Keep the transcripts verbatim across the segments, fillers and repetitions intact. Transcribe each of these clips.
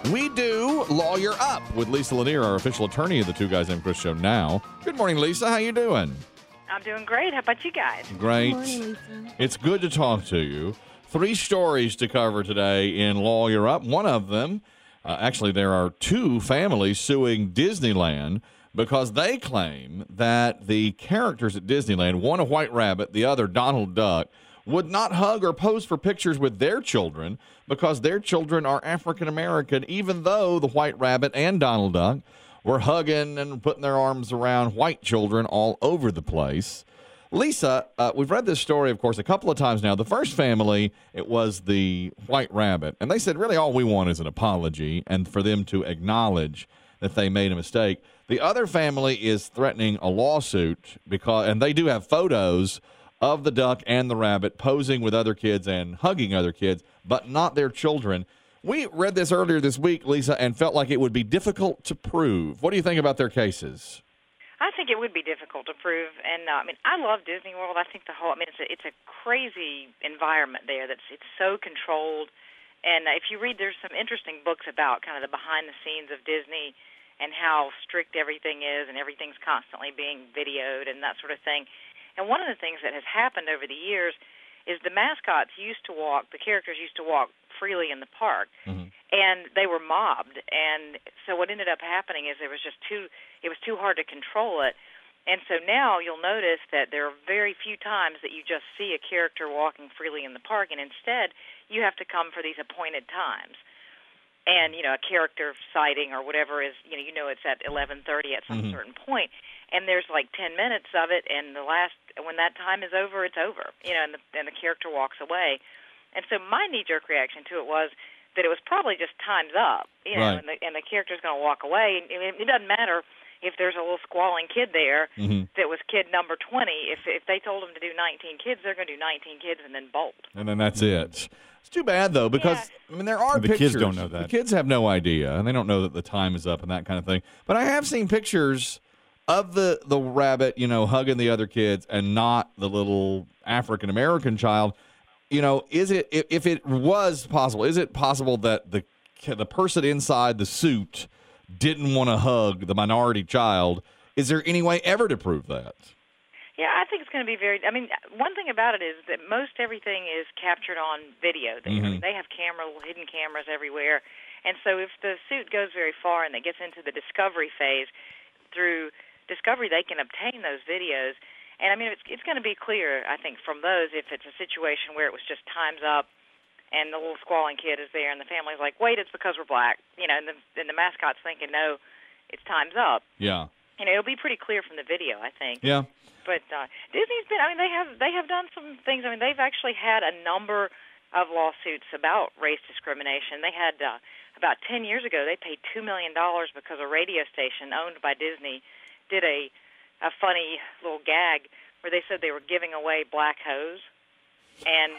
We do Lawyer Up with Lisa Lanier, our official attorney of the Two Guys Named Chris show now. Good morning, Lisa. How you doing? I'm doing great. How about you guys? Great. Good morning, Lisa. It's good to talk to you. Three stories to cover today in Lawyer Up. One of them, uh, actually, there are two families suing Disneyland because they claim that the characters at Disneyland, one a white rabbit, the other Donald Duck, would not hug or pose for pictures with their children because their children are African American, even though the white rabbit and Donald Duck were hugging and putting their arms around white children all over the place. Lisa, uh, we've read this story, of course, a couple of times now. The first family, it was the white rabbit, and they said really all we want is an apology and for them to acknowledge that they made a mistake. The other family is threatening a lawsuit because, and they do have photos of the duck and the rabbit posing with other kids and hugging other kids, but not their children. We read this earlier this week, Lisa, and felt like it would be difficult to prove. What do you think about their cases? I think it would be difficult to prove, and uh, I mean, I love Disney World. I think the whole, I mean, it's a, it's a crazy environment there. That's it's so controlled, and uh, if you read, there's some interesting books about kind of the behind the scenes of Disney and how strict everything is, and everything's constantly being videoed and that sort of thing. And one of the things that has happened over the years is the mascots used to walk, the characters used to walk freely in the park, mm-hmm. and they were mobbed. And so what ended up happening is there was just too, it was too hard to control it. And so now you'll notice that there are very few times that you just see a character walking freely in the park, and instead you have to come for these appointed times. And, you know, a character sighting or whatever is, you know, you know it's at eleven thirty at some mm-hmm. certain point. And there's like ten minutes of it, and the last, when that time is over, it's over, you know, and the, and the character walks away. And so my knee-jerk reaction to it was that it was probably just time's up, you know, right. and, the, and the character's going to walk away. And it, it doesn't matter if there's a little squalling kid there mm-hmm. that was kid number twenty. If if they told them to do nineteen kids, they're going to do nineteen kids and then bolt. And then that's it. It's too bad, though, because, yeah. I mean, there are the pictures. The kids don't know that. The kids have no idea, and they don't know that the time is up and that kind of thing. But I have seen pictures of the, the rabbit, you know, hugging the other kids and not the little African-American child. You know, is it, if, if it was possible, is it possible that the the person inside the suit didn't want to hug the minority child? Is there any way ever to prove that? Yeah, I think it's going to be very, I mean, one thing about it is that most everything is captured on video there. Mm-hmm. I mean, they have camera, hidden cameras everywhere. And so if the suit goes very far and it gets into the discovery phase, through discovery they can obtain those videos. And, I mean, it's, it's going to be clear, I think, from those if it's a situation where it was just time's up and the little squalling kid is there and the family's like, wait, it's because we're black. You know, and the, and the mascot's thinking, no, it's time's up. Yeah. You know, it'll be pretty clear from the video, I think. Yeah. But uh, Disney's been, I mean, they have they have done some things. I mean, they've actually had a number of lawsuits about race discrimination. They had, uh, about ten years ago, they paid two million dollars because a radio station owned by Disney did a, a funny little gag where they said they were giving away black hose. And,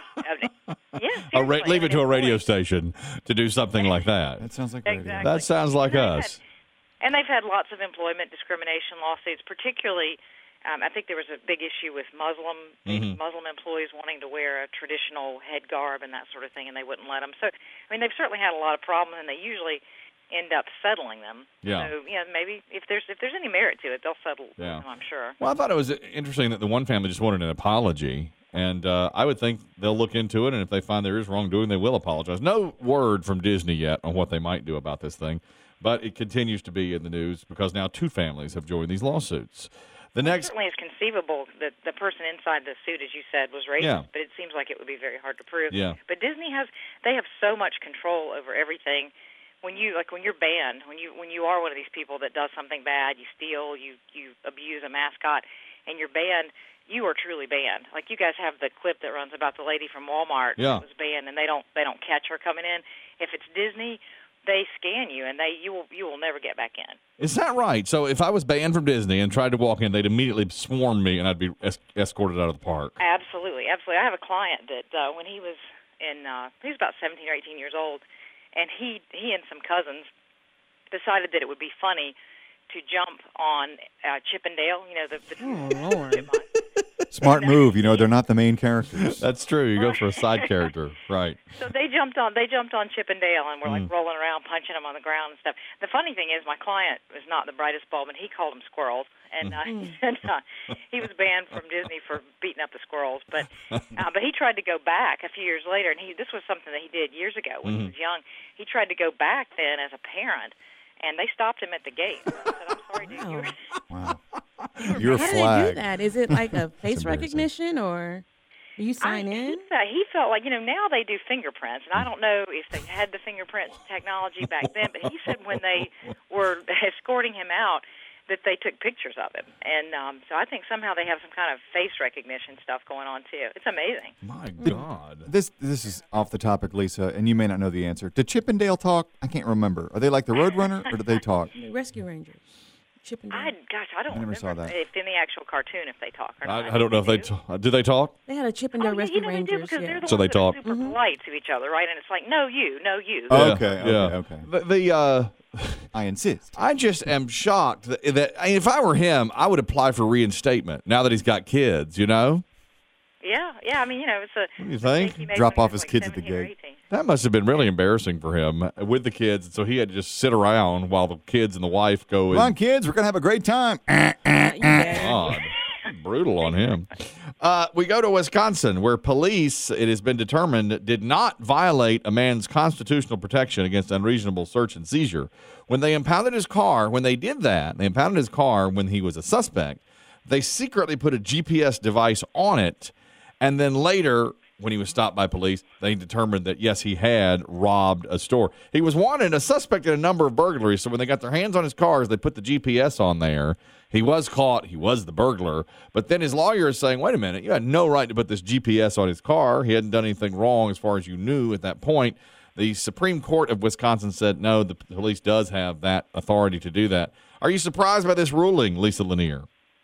uh, yeah, a ra- leave it to a radio station to do something like that. That sounds like radio. Exactly. That sounds like and us. Had, and they've had lots of employment discrimination lawsuits, particularly Um, I think there was a big issue with Muslim mm-hmm. Muslim employees wanting to wear a traditional head garb and that sort of thing, and they wouldn't let them. So, I mean, they've certainly had a lot of problems, and they usually end up settling them. Yeah. So, yeah, maybe if there's if there's any merit to it, they'll settle yeah. them, I'm sure. Well, I thought it was interesting that the one family just wanted an apology, and uh, I would think they'll look into it, and if they find there is wrongdoing, they will apologize. No word from Disney yet on what they might do about this thing, but it continues to be in the news because now two families have joined these lawsuits. The next, certainly, it's conceivable that the person inside the suit, as you said, was racist, yeah. but it seems like it would be very hard to prove. Yeah. But Disney has, they have so much control over everything. When you, like when you're banned, when you when you are one of these people that does something bad, you steal, you, you abuse a mascot, and you're banned, you are truly banned. Like you guys have the clip that runs about the lady from Walmart yeah. that was banned, and they don't they don't catch her coming in. If it's Disney, they scan you, and they you will you will never get back in. Is that right? So if I was banned from Disney and tried to walk in, they'd immediately swarm me, and I'd be es- escorted out of the park. Absolutely, absolutely. I have a client that uh, when he was in, uh, he was about seventeen or eighteen years old, and he he and some cousins decided that it would be funny to jump on uh, Chip and Dale, you know, the, the oh, Lord. chipmunk. Smart move. You know, they're not the main characters. That's true. You go for a side character, right? So they jumped on they jumped on Chip and Dale and were like Mm. rolling around, punching them on the ground and stuff. The funny thing is, my client was not the brightest bulb, and he called them squirrels. And uh, he said uh, he was banned from Disney for beating up the squirrels. But uh, but he tried to go back a few years later, and he this was something that he did years ago when Mm-hmm. he was young. He tried to go back then as a parent, and they stopped him at the gate. So I said, "I'm sorry, dude. You were, Wow. You're How do they do flagged. that? Is it like a face embarrassing. recognition, or do you sign I, in? He, felt, he felt like, you know, now they do fingerprints, and I don't know if they had the fingerprint technology back then, but he said when they were escorting him out that they took pictures of him. And um, so I think somehow they have some kind of face recognition stuff going on, too. It's amazing. My God. This this is off the topic, Lisa, and you may not know the answer. Did Chip and Dale talk? I can't remember. Are they like the Roadrunner, or do they talk? Rescue Rangers. Chip and Dale. I, gosh, I don't I never remember saw that. if in the actual cartoon if they talk or not. I, I don't know if they do. talk. Do they talk? They had a Chip and Oh, Dale yeah, Rescue you know they do Rangers. because Yeah. they're the So ones they that talk. are super polite to each other, right? And it's like, no, you, no, you. Oh, Yeah, okay, okay, yeah. okay. The, the uh, I insist. I just am shocked that, that I mean, if I were him, I would apply for reinstatement now that he's got kids. You know, Yeah, yeah. I mean, you know, it's a what do you think? mistake he made Drop when he off was his like kids at the seventeen or gate. eighteen. That must have been really embarrassing for him with the kids, and so he had to just sit around while the kids and the wife go. Come on, in. kids, we're gonna have a great time. Yeah. God, brutal on him. Uh, we go to Wisconsin, where police, it has been determined, did not violate a man's constitutional protection against unreasonable search and seizure. When they impounded his car, when they did that, they impounded his car when he was a suspect, they secretly put a G P S device on it, and then later, when he was stopped by police, they determined that, yes, he had robbed a store. He was wanted, a suspect in a number of burglaries, so when they got their hands on his cars, they put the G P S on there. He was caught. He was the burglar. But then his lawyer is saying, wait a minute, you had no right to put this G P S on his car. He hadn't done anything wrong as far as you knew at that point. The Supreme Court of Wisconsin said, no, the police does have that authority to do that. Are you surprised by this ruling, Lisa Lanier?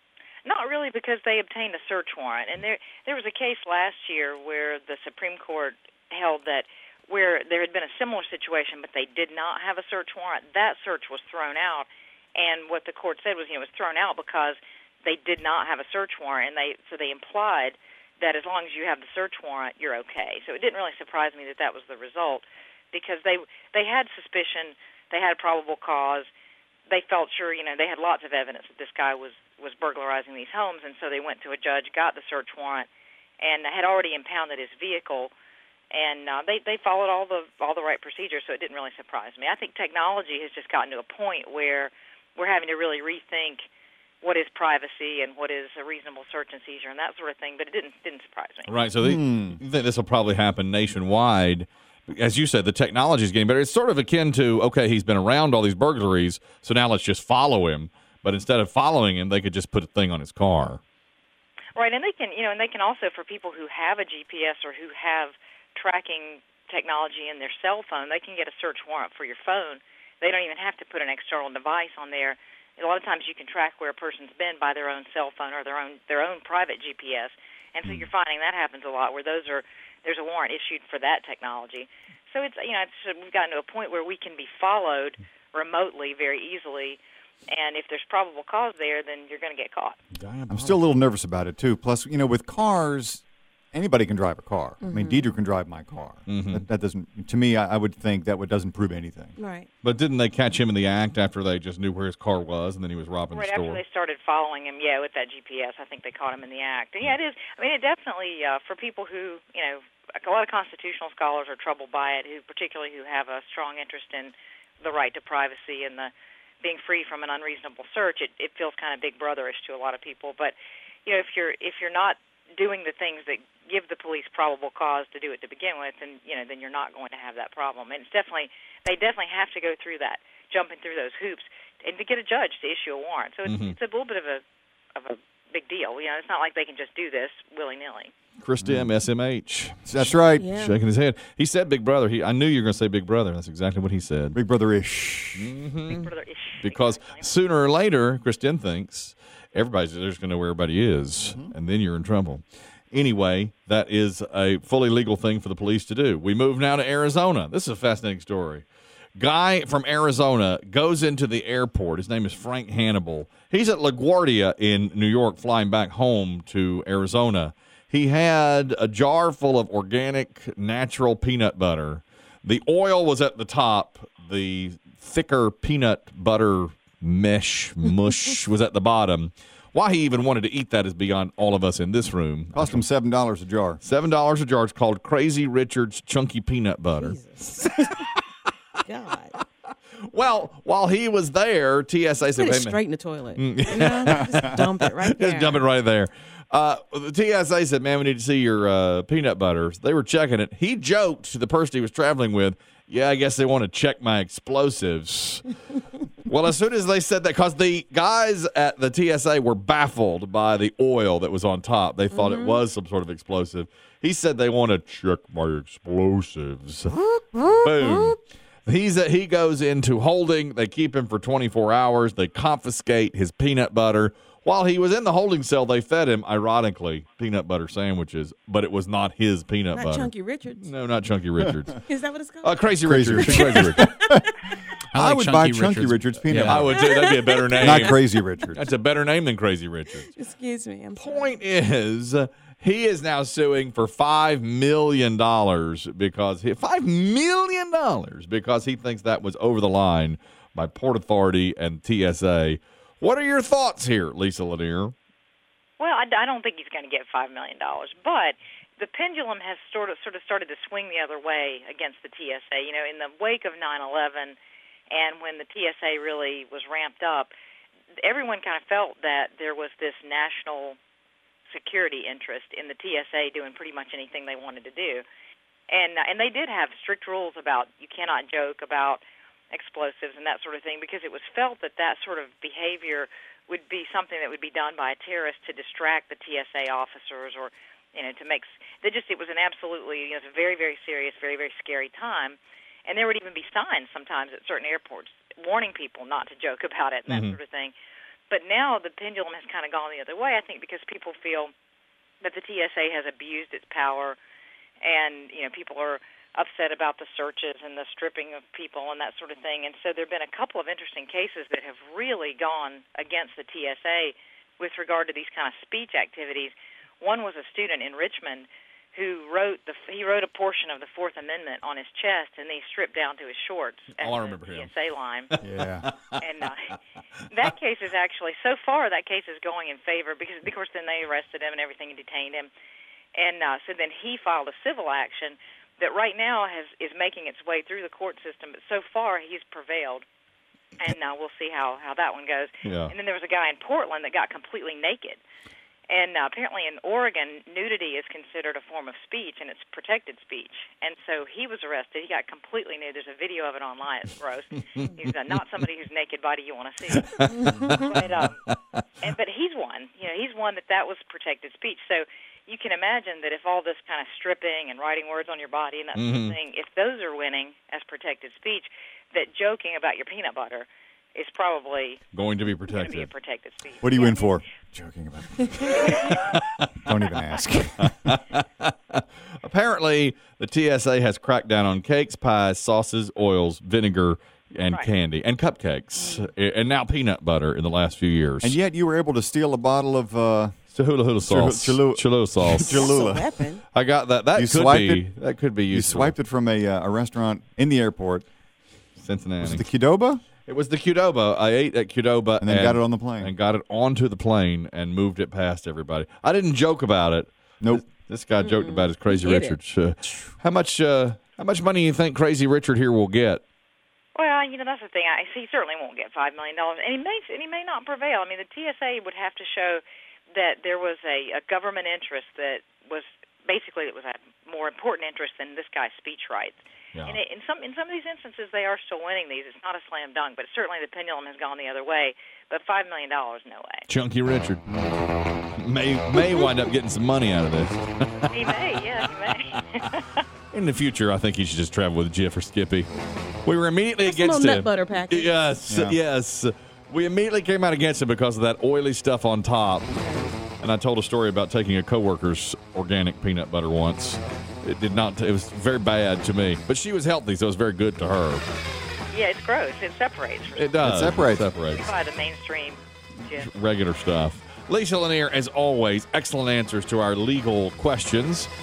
Not really, because they obtained a search warrant, and there there was a case last year where the Supreme Court held that where there had been a similar situation, but they did not have a search warrant. That search was thrown out, and what the court said was, you know, it was thrown out because they did not have a search warrant, and they so they implied that as long as you have the search warrant, you're okay. So it didn't really surprise me that that was the result, because they they had suspicion, they had probable cause. They felt sure, you know, they had lots of evidence that this guy was, was burglarizing these homes, and so they went to a judge, got the search warrant, and had already impounded his vehicle, and uh, they they followed all the all the right procedures, so it didn't really surprise me. I think technology has just gotten to a point where we're having to really rethink what is privacy and what is a reasonable search and seizure and that sort of thing, but it didn't didn't surprise me. Right. So they, you think this will probably happen nationwide. As you said, the technology is getting better. It's sort of akin to, okay, he's been around all these burglaries, so now let's just follow him. But instead of following him, they could just put a thing on his car. Right, and they can, you know, and they can also, for people who have a G P S or who have tracking technology in their cell phone, they can get a search warrant for your phone. They don't even have to put an external device on there. A lot of times you can track where a person's been by their own cell phone or their own their own private G P S. And so you're finding that happens a lot, where those are there's a warrant issued for that technology. So it's, you know, it's, we've gotten to a point where we can be followed remotely very easily, and if there's probable cause there, then you're going to get caught. I'm still a little nervous about it, too. Plus, you know, with cars, anybody can drive a car. I mean, Deidre can drive my car. Mm-hmm. That, that doesn't, to me, I, I would think that would, doesn't prove anything. Right. But didn't they catch him in the act after they just knew where his car was, and then he was robbing Right the store? after they started following him, yeah, with that G P S, I think they caught him in the act. And yeah, it is. I mean, it definitely uh, for people who, you know, a lot of constitutional scholars are troubled by it, who particularly who have a strong interest in the right to privacy and the being free from an unreasonable search. It, it feels kind of Big Brotherish to a lot of people. But you know, if you're if you're not doing the things that give the police probable cause to do it to begin with, then you know, then you're not going to have that problem. And it's definitely they definitely have to go through that, jumping through those hoops, and to get a judge to issue a warrant. So it's, Mm-hmm. it's a little bit of a of a big deal. You know, it's not like they can just do this willy nilly. Chris Dim, S M H. That's right. Yeah. Shaking his head. He said Big Brother. He, I knew you were going to say Big Brother. That's exactly what he said. Big Brother-ish. Big Brother-ish. Because Exactly. sooner or later, Chris Dim thinks everybody's just going to know where everybody is, and then you're in trouble. Anyway, that is a fully legal thing for the police to do. We move now to Arizona. This is a fascinating story. Guy from Arizona goes into the airport. His name is Frank Hannibal. He's at LaGuardia in New York, flying back home to Arizona. He had a jar full of organic, natural peanut butter. The oil was at the top. The thicker peanut butter mesh, mush was at the bottom. Why he even wanted to eat that is beyond all of us in this room. Cost him seven dollars a jar. seven dollars a jar. It's called Crazy Richard's Chunky Peanut Butter. Jesus. God. Well, while he was there, T S A said, Put it "Hey, man, straight in the toilet. You know? Just dump it right there. just dump it right there." Uh, the T S A said, "Man, we need to see your uh, peanut butters." They were checking it. He joked to the person he was traveling with, "Yeah, I guess they want to check my explosives." Well, as soon as they said that, because the guys at the T S A were baffled by the oil that was on top. They thought Mm-hmm. it was some sort of explosive. He said they want to check my explosives. Boom. He's a, he goes into holding. They keep him for twenty-four hours. They confiscate his peanut butter. While he was in the holding cell, they fed him, ironically, peanut butter sandwiches, but it was not his peanut Not butter. Chunky Richards. No, not Chunky Richards. Is that what it's called? Uh, Crazy, Crazy Richard. Richard. Crazy Richard. I, like would Chunky buy Chunky Richards. Richards peanut Yeah. I butter. would say that'd be a better name. Not Crazy Richards. That's a better name than Crazy Richard. Excuse me. I'm sorry. Point is, uh, he is now suing for five million dollars because he, five million dollars because he thinks that was over the line by Port Authority and T S A. What are your thoughts here, Lisa Lanier? Well, I, I don't think he's going to get five million dollars, but the pendulum has sort of sort of started to swing the other way against the T S A. You know, in the wake of nine eleven and when the T S A really was ramped up, everyone kind of felt that there was this national security interest in the T S A doing pretty much anything they wanted to do. And and they did have strict rules about you cannot joke about explosives and that sort of thing, because it was felt that that sort of behavior would be something that would be done by a terrorist to distract the T S A officers, or, you know, to make they just it was an absolutely, you know, it was a very, very serious, very, very scary time. And there would even be signs sometimes at certain airports warning people not to joke about it and that Mhm. sort of thing. But now the pendulum has kind of gone the other way, I think, because people feel that the T S A has abused its power, and, you know, people are upset about the searches and the stripping of people and that sort of thing. And so there have been a couple of interesting cases that have really gone against the T S A with regard to these kind of speech activities. One was a student in Richmond who wrote the he wrote a portion of the Fourth Amendment on his chest, and then he stripped down to his shorts at Oh, I the remember him. T S A line. Yeah. And uh, that case is actually, so far, that case is going in favor, because, of course, then they arrested him and everything and detained him. And uh, so then he filed a civil action that right now has is making its way through the court system. But so far, he's prevailed. And uh, we'll see how, how that one goes. Yeah. And then there was a guy in Portland that got completely naked. And uh, apparently in Oregon, nudity is considered a form of speech, and it's protected speech. And so he was arrested. He got completely nude. There's a video of it online. It's gross. He's uh, not somebody whose naked body you want to see. but, um, and, but he's won. You know, he's won that that was protected speech. So you can imagine that if all this kind of stripping and writing words on your body and that sort of thing, if those are winning as protected speech, that joking about your peanut butter is probably Going to be going to be a protected. protected speech. What do you Yeah. win for? Joking about it. Don't even ask. Apparently, the T S A has cracked down on cakes, pies, sauces, oils, vinegar, and Right. candy, and cupcakes, and now peanut butter in the last few years. And yet you were able to steal a bottle of uh, Cholula hula sauce. Chulu- Cholula sauce. Cholula. That's a weapon. I got that. That You could swiped be. it? That could be you useful. swiped it from a, uh, a restaurant in the airport. Cincinnati. Was it the Qdoba? It was the Qdoba. I ate at Qdoba And then got it on the plane. and got it onto the plane and moved it past everybody. I didn't joke about it. Nope. This, this guy joked about his Crazy He did Richard. Uh, how much? Uh, how much money do you think Crazy Richard here will get? Well, you know, that's the thing. I he certainly won't get five million dollars, and he may and he may not prevail. I mean, the T S A would have to show that there was a, a government interest that was basically it was a more important interest than this guy's speech rights. Yeah. And it, in some in some of these instances, they are still winning these. It's not a slam dunk, but certainly the pendulum has gone the other way. But five million dollars, no way. Chunky Richard may may wind up getting some money out of this. He may, yeah, he may. In the future, I think he should just travel with Jeff or Skippy. We were immediately Just a against little him. nut butter package. Yes, Yeah. yes. We immediately came out against him because of that oily stuff on top. And I told a story about taking a coworker's organic peanut butter once. It did not. It was very bad to me, but she was healthy, so it was very good to her. Yeah, it's gross. It separates from It does. It separates. It separates. by the mainstream gin. Regular stuff. Lisa Lanier, as always, excellent answers to our legal questions.